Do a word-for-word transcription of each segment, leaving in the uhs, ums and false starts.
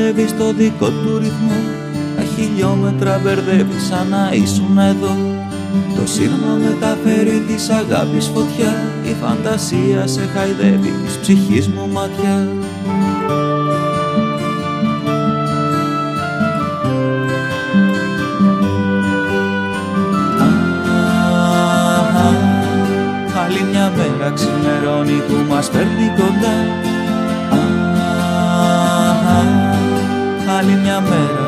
χορεύει στο δικό του ρυθμό. Τα χιλιόμετρα μπερδεύει σαν να ήσουν εδώ. Το σύρμα μεταφέρει της αγάπης φωτιά. Η φαντασία σε χαϊδεύει της ψυχής μου ματιά. Άλλη μια μέρα ξημερώνει που μας φέρνει κοντά. Άλλη μια μέρα.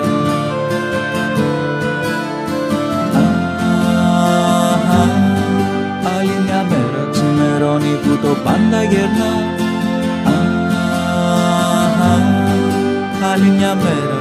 Άλλη μια μέρα ξημερώνει που το πάντα γερνά. Άλλη μια μέρα.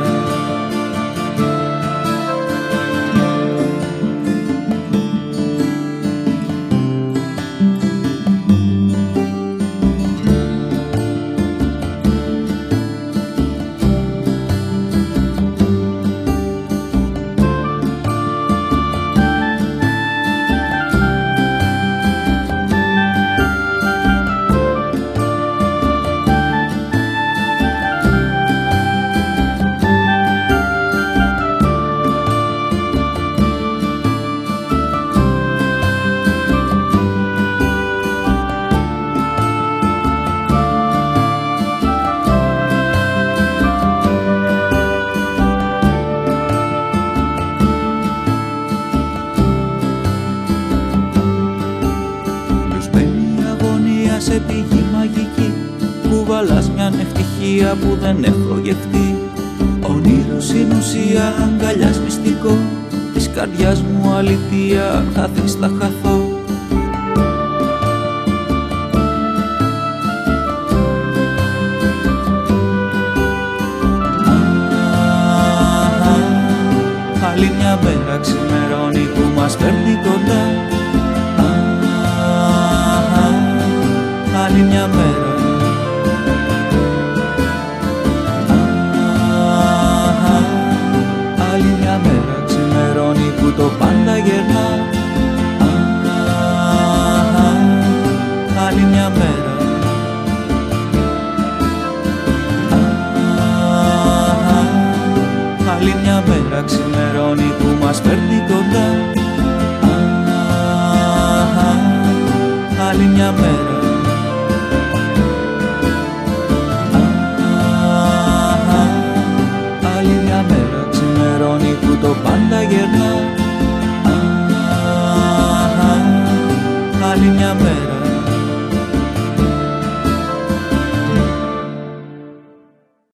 Σε πηγή μαγική, κουβαλάς μιαν ευτυχία που δεν έχω γευτεί. Ονείρο συνουσία, αγκαλιάς μυστικό, της καρδιάς μου αλήθεια, χάθηκς θα χαθώ. Άλλη μια μέρα ξημερώνει που μας φέρνει κοντά. Άλλη μια μέρα. Άλλη μια μέρα ξημερώνει που το πάντα γερνά. Άλλη μια μέρα. Άλλη μια μέρα ξημερώνει που μας φέρνει κοντά. Άλλη μια μέρα. Άλλη μια μέρα ξημερώνει που το πάντα γερνά.